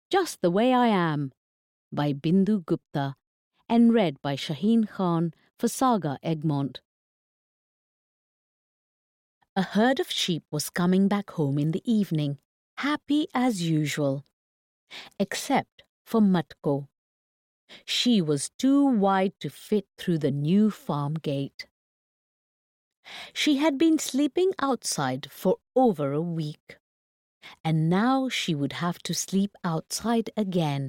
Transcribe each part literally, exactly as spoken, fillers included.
Just the Way I Am by Bindu Gupta and read by Shaheen Khan for Saga Egmont. A herd of sheep was coming back home in the evening, happy as usual, except for Matko. She was too wide to fit through the new farm gate. She had been sleeping outside for over a week, and now she would have to sleep outside again.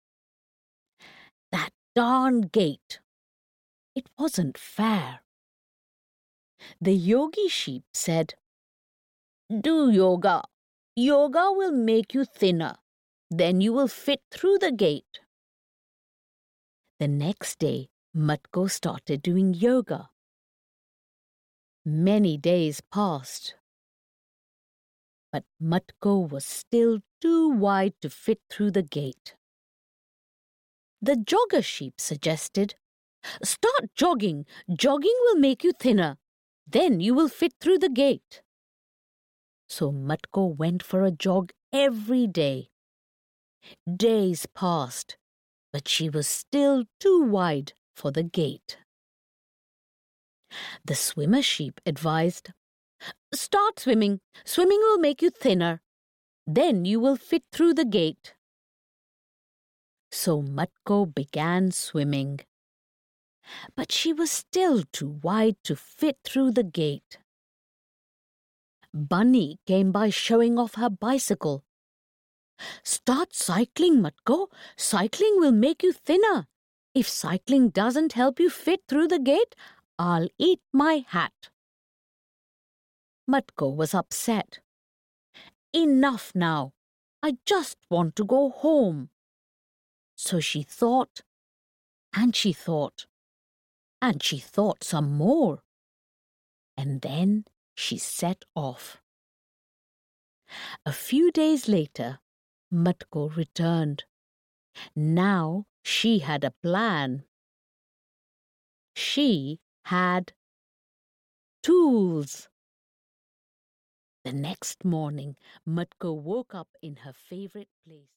That darn gate! It wasn't fair. The yogi sheep said, "Do yoga. Yoga will make you thinner. Then you will fit through the gate." The next day, Matko started doing yoga. Many days passed, but Matko was still too wide to fit through the gate. The jogger sheep suggested, "Start jogging. Jogging will make you thinner. Then you will fit through the gate." So Matko went for a jog every day. Days passed, but she was still too wide for the gate. The swimmer sheep advised, "Start swimming. Swimming will make you thinner. Then you will fit through the gate." So Matko began swimming. But she was still too wide to fit through the gate. Bunny came by showing off her bicycle. "Start cycling, Matko. Cycling will make you thinner. If cycling doesn't help you fit through the gate, I'll eat my hat." Matko was upset. "Enough now. I just want to go home." So she thought, and she thought, and she thought some more. And then she set off. A few days later, Matko returned. Now she had a plan. She had tools. The next morning, Matko woke up in her favorite place.